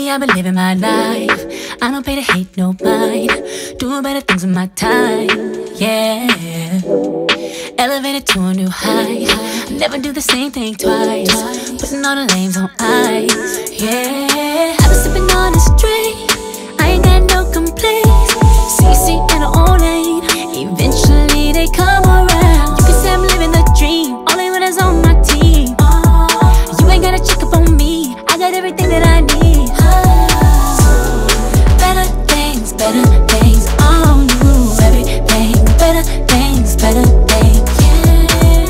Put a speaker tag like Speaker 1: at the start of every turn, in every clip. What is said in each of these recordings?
Speaker 1: Lately I've been living my life. I don't pay to hate no mind. Doing better things with my time, yeah. Elevated to a new height. I never do the same thing twice. Putting all the lanes on ice, yeah. I've been sipping on the straight. I ain't got no complaints. CC in her own lane. Eventually they come around. You can say I'm living the dream. Only when it's on my team. You ain't gotta check up on me. I got everything that I need. Better things on you. Everything, better things, yeah.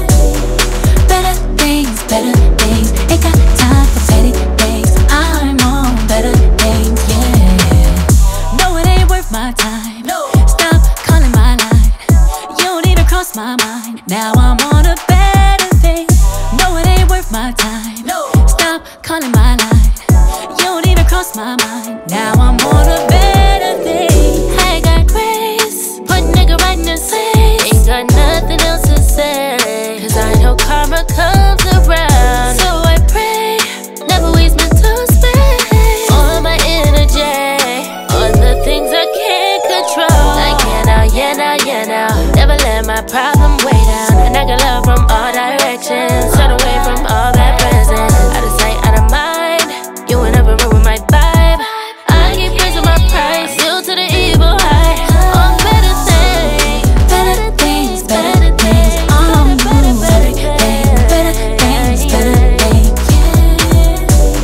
Speaker 1: Better things. Ain't got time for petty things. I'm on better things, yeah. No, it ain't worth my time. No. Stop calling my line. You don't even cross my mind. Now I'm on a better thing. No, it ain't worth my time. No. Stop calling my line. You don't even cross my mind. Now I'm on a better thing.
Speaker 2: I got grace, put nigga right in the place. Ain't got nothing else to say, cause I know karma comes around. So I pray, never waste mental space on my energy, on the things I can't control. Like yeah now, never let my problem weigh down. And I got love from all directions, turn away from all that present. Out of sight, out of mind, you will never ruin my vibe. I keep raising my price, yield to the evil high. On better things,
Speaker 1: Better things on you. Everything, better things, yeah.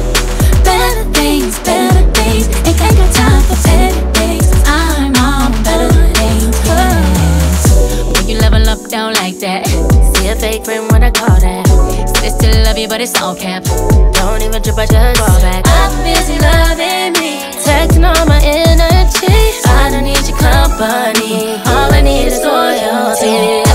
Speaker 1: Better things. Ain't got time for petty things. I'm on better things, yeah. When you level up down like that,
Speaker 2: see a fake friend when I call that.
Speaker 1: say they still love you, but it's all cap.
Speaker 2: Don't even trip, I just fall back.
Speaker 1: I'm busy loving me.
Speaker 2: Texting all my energy. I don't need your company, all I need is loyalty.